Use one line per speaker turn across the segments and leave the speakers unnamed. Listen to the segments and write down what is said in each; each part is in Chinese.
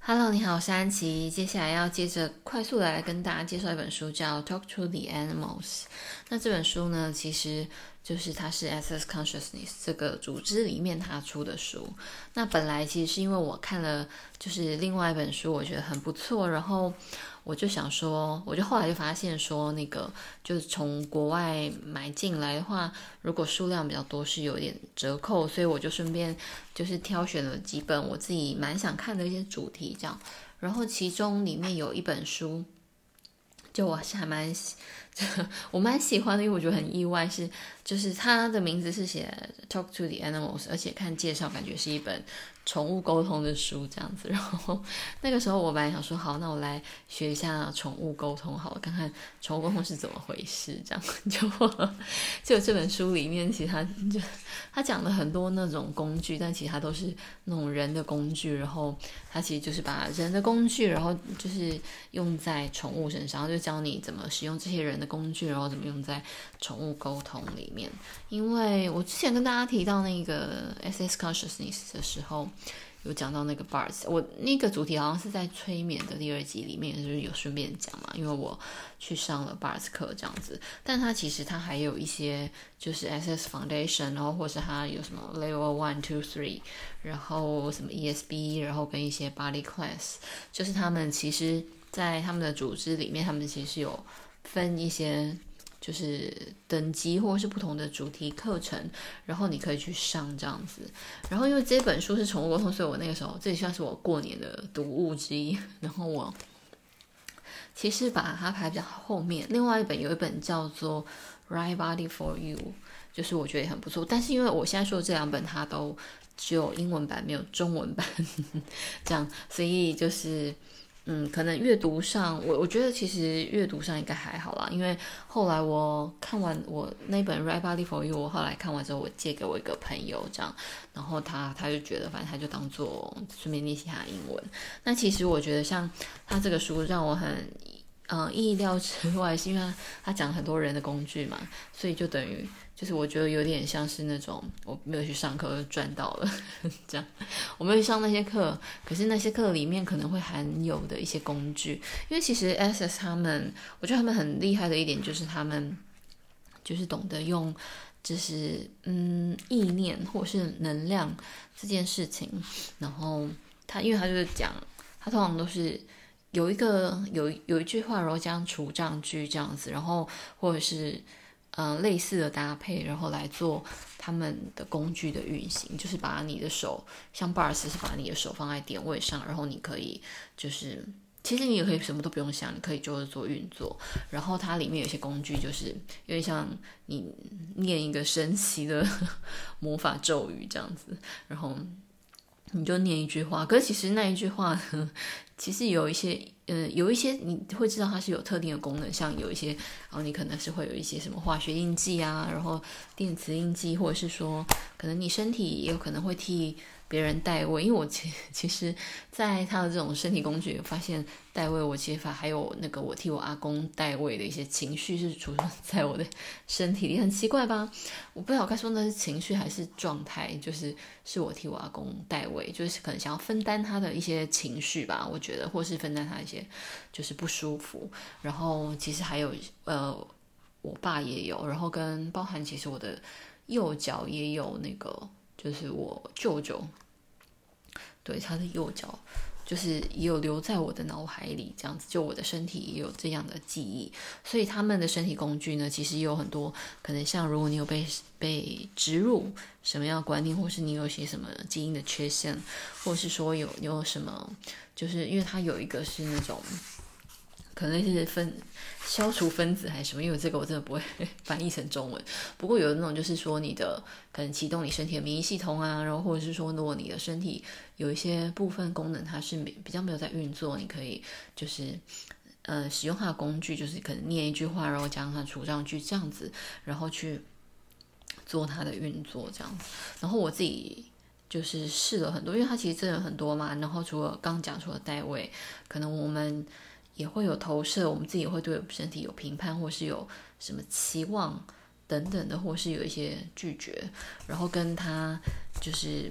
Hello，你好，我是安琪。接下来要接着快速的来跟大家介绍一本书，叫《Talk to the Animals》。那这本书呢，其实就是它是 Access Consciousness 这个组织里面它出的书。那本来其实是因为我看了就是另外一本书，我觉得很不错，然后我就想说，我就后来就发现说，那个就是从国外买进来的话，如果数量比较多是有点折扣，所以我就顺便就是挑选了几本我自己蛮想看的一些主题这样。然后其中里面有一本书，就我是还蛮我蛮喜欢的，因为我觉得很意外就是它的名字是写 Talk to the Animals， 而且看介绍感觉是一本宠物沟通的书这样子。然后那个时候我本来想说，好，那我来学一下宠物沟通好了，看看宠物沟通是怎么回事这样。就这本书里面，其实他讲了很多那种工具，但其实它都是那种人的工具，然后它其实就是把人的工具，然后就是用在宠物身上，就教你怎么使用这些人的工具，然后怎么用在宠物沟通里面。因为我之前跟大家提到那个 SS Consciousness 的时候，有讲到那个 BARS， 我那个主题好像是在催眠的第2集里面，就是有顺便讲嘛，因为我去上了 BARS 课这样子。但它其实它还有一些就是 SS Foundation， 然后或是它有什么 Level 1、2、3，然后什么 ESB， 然后跟一些 Body Class， 就是他们其实在他们的组织里面，他们其实有分一些就是等级或是不同的主题课程，然后你可以去上这样子。然后因为这本书是宠物沟通，所以我那个时候这也算是我过年的读物之一。然后我其实把它排比较后面，另外有一本叫做 Right Body for You， 就是我觉得也很不错。但是因为我现在说的这2本它都只有英文版没有中文版这样，所以就是可能阅读上，我觉得其实阅读上应该还好啦，因为后来我看完我那本《Right Body for You》，我后来看完之后，我借给我一个朋友这样，然后他就觉得，反正他就当做顺便练习他的英文。那其实我觉得像他这个书让我很意料之外，是因为他讲很多人的工具嘛，所以就等于就是我觉得有点像是那种我没有去上课就赚到了这样。我没有去上那些课，可是那些课里面可能会含有的一些工具，因为其实 SS 他们，我觉得他们很厉害的一点就是他们就是懂得用就是意念或是能量这件事情，然后因为他就是讲，他通常都是有一句话，然后加上除障句这样子，然后或者是类似的搭配，然后来做他们的工具的运行，就是把你的手，像 BARS 是把你的手放在点位上，然后你可以就是其实你也可以什么都不用想，你可以就是做运作。然后它里面有些工具就是有点像你念一个神奇的魔法咒语这样子，然后你就念一句话，可是其实那一句话呢，其实有一些你会知道它是有特定的功能，像有一些，然后你可能是会有一些什么化学印记啊，然后电磁印记，或者是说可能你身体也有可能会替别人代位，因为我其实在他的这种身体工具发现代位，我其实还有那个我替我阿公代位的一些情绪是储存在我的身体里，很奇怪吧？我不知道该说那是情绪还是状态，是我替我阿公代位，就是可能想要分担他的一些情绪吧，我觉得，或是分担他一些就是不舒服。然后其实还有我爸也有，然后跟包含其实我的右脚也有那个，就是我舅舅。对，他的右脚就是也有留在我的脑海里，这样子，就我的身体也有这样的记忆。所以他们的身体工具呢，其实也有很多可能，像如果你有被植入什么样的观念，或是你有些什么基因的缺陷，或是说你有什么，就是因为它有一个是那种可能是消除分子还是什么，因为这个我真的不会翻译成中文。不过有那种就是说你的可能启动你身体的免疫系统啊，然后或者是说如果你的身体有一些部分功能它是比较没有在运作，你可以就是使用它的工具，就是可能念一句话，然后加上它的除障句这样子，然后去做它的运作这样子。然后我自己就是试了很多，因为它其实真的很多嘛。然后除了刚讲除了代位，可能我们也会有投射，我们自己也会对身体有评判，或是有什么期望等等的，或是有一些拒绝，然后跟他就是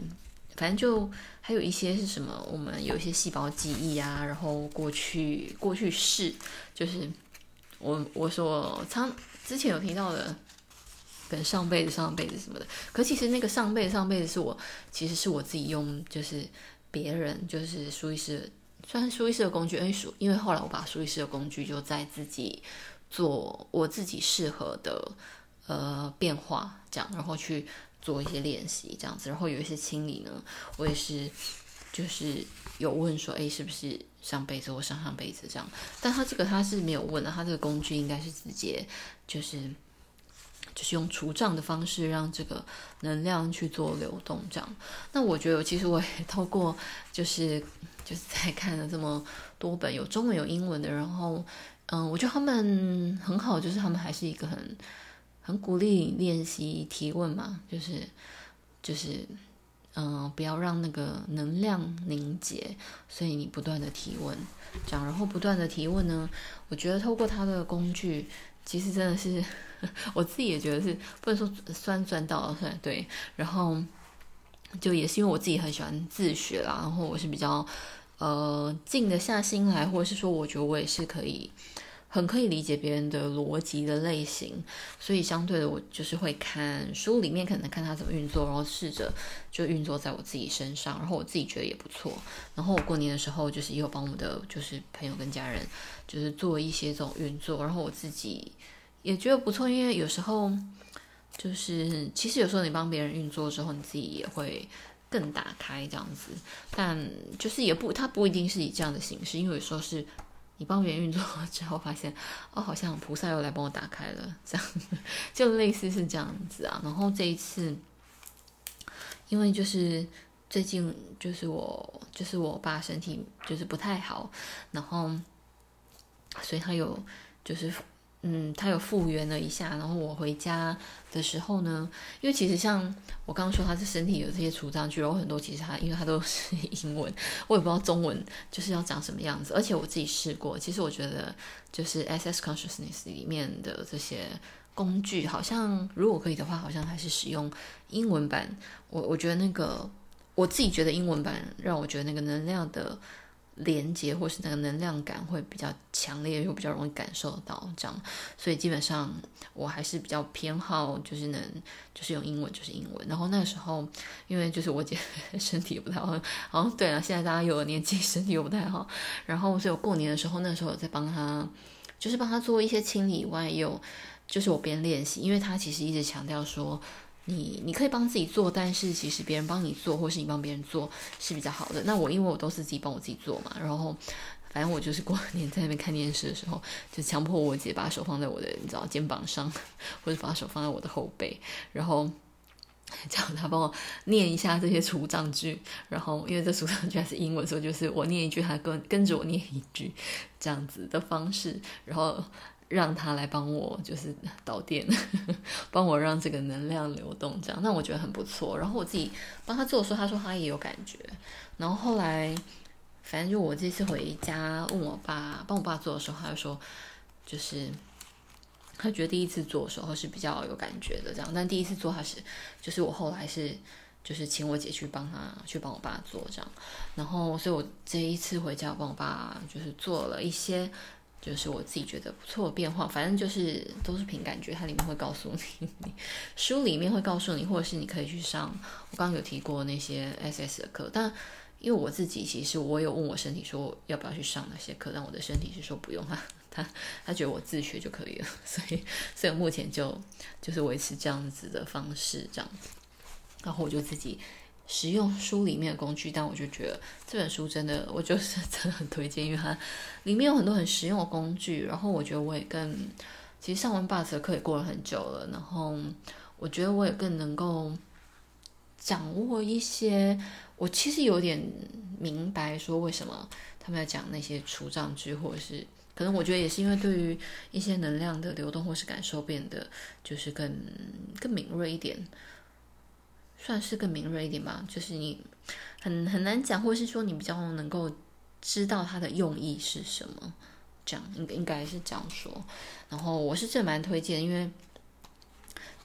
反正就还有一些是什么，我们有一些细胞记忆啊，然后过去式，就是我所之前有提到的，跟上辈子什么的。可其实那个上辈子其实是我自己用，就是别人就是苏医师，算是苏医师的工具，因为后来我把苏医师的工具就在自己做我自己适合的变化，这样，然后去做一些练习这样子，然后有一些清理呢，我也是就是有问说，是不是上辈子或上上辈子这样，但他是没有问的，他这个工具应该是直接就是用除障的方式让这个能量去做流动这样。那我觉得其实我也透过就是在看了这么多本有中文有英文的，然后我觉得他们很好，就是他们还是一个很鼓励你练习提问嘛，就是不要让那个能量凝结，所以你不断的提问这样，然后不断的提问呢，我觉得透过他的工具其实真的是我自己也觉得是不能说赚到了，对，然后就也是因为我自己很喜欢自学啦，然后我是比较静得下心来，或者是说我觉得我也是很可以理解别人的逻辑的类型，所以相对的我就是会看书里面可能看他怎么运作，然后试着就运作在我自己身上，然后我自己觉得也不错。然后我过年的时候就是也有帮我的就是朋友跟家人就是做一些这种运作，然后我自己也觉得不错，因为有时候就是其实有时候你帮别人运作之后，你自己也会更打开这样子，但就是它不一定是以这样的形式，因为有时候是你帮别人运作之后发现好像菩萨又来帮我打开了，这样就类似是这样子啊。然后这一次因为就是最近就是我爸身体就是不太好，然后所以他有就是他有复原了一下，然后我回家的时候呢，因为其实像我刚刚说他是身体有这些除障具，然后很多其实因为他都是英文，我也不知道中文就是要长什么样子，而且我自己试过，其实我觉得就是 SS Consciousness 里面的这些工具，好像如果可以的话，好像还是使用英文版，我觉得那个我自己觉得英文版让我觉得那个能量的连接或是那个能量感会比较强烈，又比较容易感受到这样，所以基本上我还是比较偏好就是用英文就是英文。然后那个时候因为就是我姐身体也不太好，好像对啊，现在大家有了年纪身体又不太好，然后所以我过年的时候那时候有在帮她做一些清理以外，也有就是我边练习，因为她其实一直强调说你可以帮自己做，但是其实别人帮你做或是你帮别人做是比较好的。那因为我都是自己帮我自己做嘛，然后反正我就是过年在那边看电视的时候，就强迫我姐把手放在我的肩膀上，或者把手放在我的后背，然后叫她帮我念一下这些除障句，然后因为这除障句还是英文，所以就是我念一句，她跟着我念一句，这样子的方式，然后让他来帮我就是导电帮我让这个能量流动这样，那我觉得很不错。然后我自己帮他做的时候，他说他也有感觉，然后后来反正就我这次回家问我爸帮我爸做的时候，他就说就是他觉得第一次做的时候是比较有感觉的这样，但第一次做就是我后来是就是请我姐去帮我爸做这样，然后所以我这一次回家我帮我爸就是做了一些就是我自己觉得不错的变化，反正就是都是凭感觉，它里面会告诉你书里面会告诉你，或者是你可以去上我刚刚有提过那些 SS 的课，但因为我自己其实我有问我身体说要不要去上那些课，但我的身体是说不用，他觉得我自学就可以了，所以目前就是维持这样子的方式这样子，然后我就自己使用书里面的工具，但我就觉得这本书真的，我就是真的很推荐，因为它里面有很多很实用的工具。然后我觉得我也其实上完 BARTS 的课也过了很久了，然后我觉得我也更能够掌握一些，我其实有点明白说为什么他们要讲那些除障句，或者是可能我觉得也是因为对于一些能量的流动或是感受变得就是更敏锐一点。算是更敏锐一点吧，就是你很难讲，或是说你比较能够知道它的用意是什么，这样应该是这样说。然后我是真的蛮推荐，因为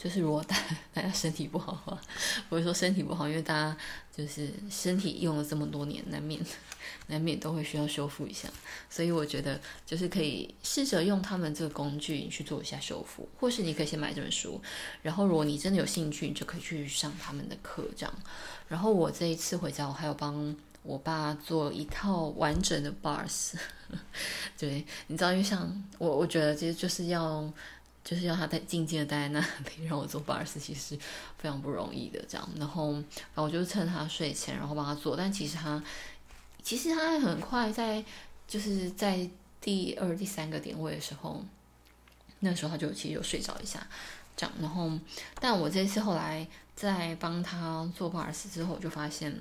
就是如果大家身体不好的话，不是说身体不好，因为大家就是身体用了这么多年，难免都会需要修复一下，所以我觉得就是可以试着用他们这个工具去做一下修复，或是你可以先买这本书，然后如果你真的有兴趣，你就可以去上他们的课这样。然后我这一次回家，我还有帮我爸做一套完整的 bars 对，你知道，因为像我觉得其实就是要他静静的待在那里让我做bars，其实非常不容易的这样。然后反正我就是趁他睡前，然后帮他做，但其实他很快就是在第2、第3个点位的时候，那时候他就其实有睡着一下这样。然后但我这次后来在帮他做bars之后，我就发现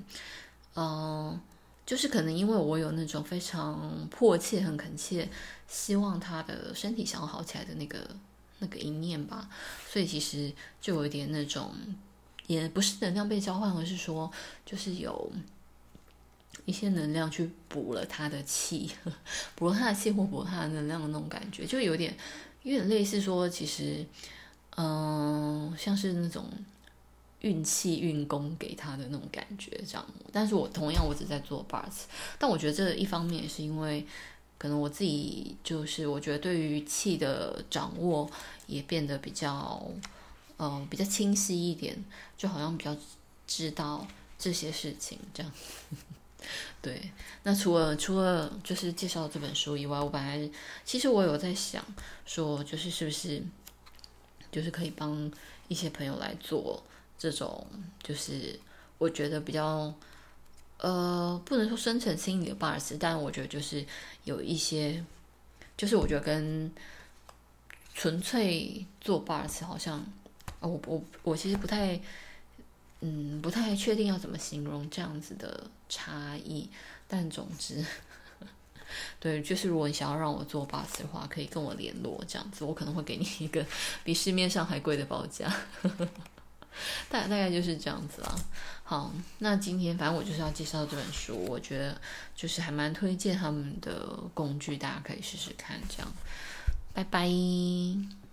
就是可能因为我有那种非常迫切很恳切希望他的身体想要好起来的那个一念吧，所以其实就有一点那种，也不是能量被交换，而是说就是有一些能量去补了他的气，补了他的气或补了他的能量的那种感觉，就有点类似说，其实像是那种运气运功给他的那种感觉这样。但是我只在做 bars， 但我觉得这一方面也是因为可能我自己就是我觉得对于气的掌握也变得比较清晰一点，就好像比较知道这些事情这样。对，那除了就是介绍这本书以外，我本来其实我有在想说，就是是不是就是可以帮一些朋友来做这种，就是我觉得比较不能说深层心理的 bars， 但我觉得就是有一些，就是我觉得跟纯粹做 bars 好像，我其实不太确定要怎么形容这样子的差异，但总之，对，就是如果你想要让我做 bars 的话，可以跟我联络，这样子我可能会给你一个比市面上还贵的报价。大概就是这样子啦。好，那今天反正我就是要介绍这本书，我觉得就是还蛮推荐他们的工具，大家可以试试看。这样，拜拜。